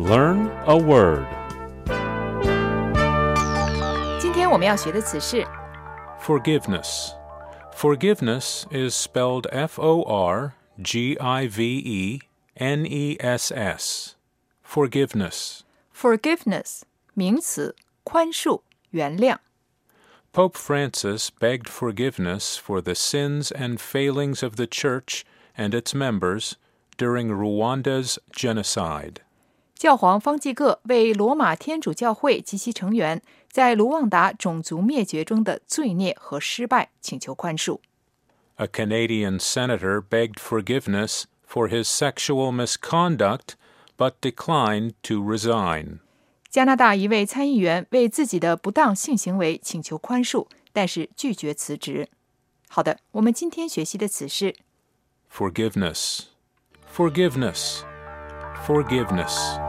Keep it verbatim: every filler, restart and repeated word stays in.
Learn a word. 今天我们要学的词是 Forgiveness. Forgiveness is spelled F O R G I V E N E S S. Forgiveness. forgiveness 名词，宽恕、原谅。 Pope Francis begged forgiveness for the sins and failings of the Church and its members during Rwanda's genocide. 教皇方济各为罗马天主教会及其成员在卢旺达种族灭绝中的罪孽和失败请求宽恕。 A Canadian senator begged forgiveness for his sexual misconduct, but declined to resign. 加拿大一位参议员为自己的不当性行为请求宽恕，但是拒绝辞职。好的，我们今天学习的词是 Forgiveness. Forgiveness. Forgiveness.